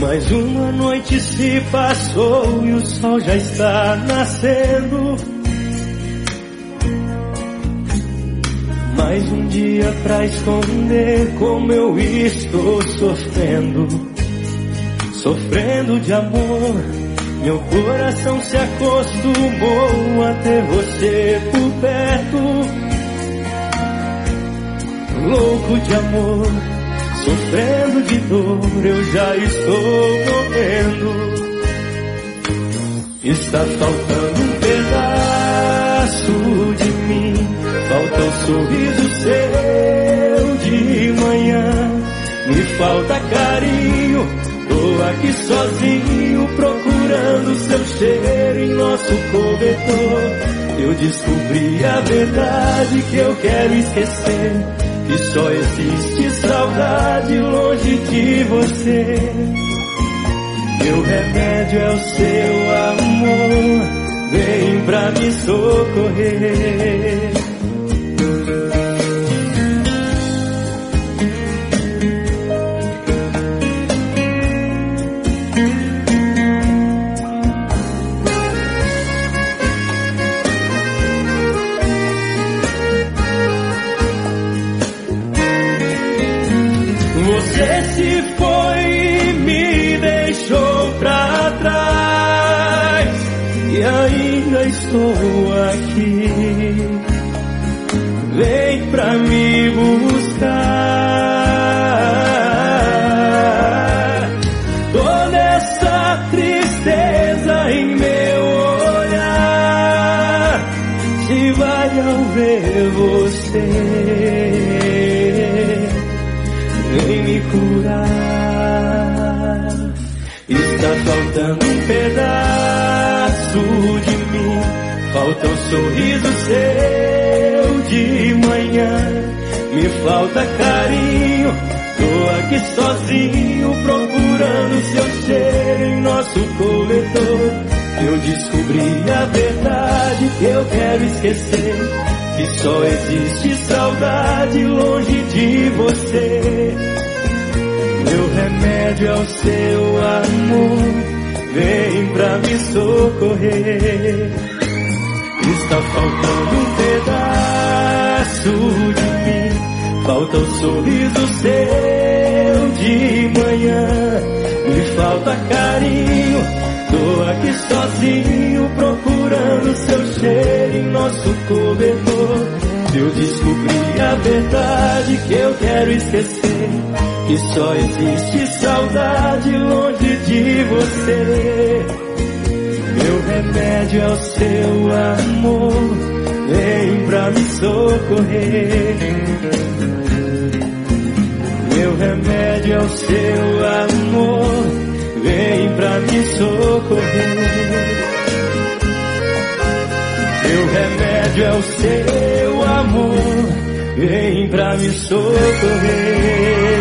Mais uma noite se passou e o sol já está nascendo. Mais um dia pra esconder como eu estou sofrendo. Sofrendo de amor, meu coração se acostumou a ter você por perto. Louco de amor, sofrendo de dor, eu já estou morrendo. Está faltando um pedaço de mim, falta o sorriso seu de manhã. Me falta carinho, tô aqui sozinho procurando seu cheiro em nosso cobertor. Eu descobri a verdade que eu quero esquecer, que só existe saudade longe de você. Meu remédio é o seu amor, vem pra me socorrer. Você se foi e me deixou pra trás, e ainda estou aqui. Vem pra me buscar. Toda essa tristeza em meu olhar se vai ao ver você. Vem me curar. Está faltando um pedaço de mim, falta o sorriso seu de manhã. Me falta carinho, tô aqui sozinho procurando seu cheiro em nosso cobertor. Eu descobri a verdade que eu quero esquecer, que só existe saudade longe de você. Meu remédio é o seu amor, vem pra me socorrer. Está faltando um pedaço de mim, falta o sorriso seu de manhã. Me falta carinho, tô aqui sozinho procurando seu cheiro em nosso cobertor. Eu descobri a verdade que eu quero esquecer, que só existe saudade longe de você. Meu remédio é o seu amor, vem pra me socorrer. Meu remédio é o seu amor, vem pra me socorrer. Meu remédio é o seu amor, vem pra me socorrer.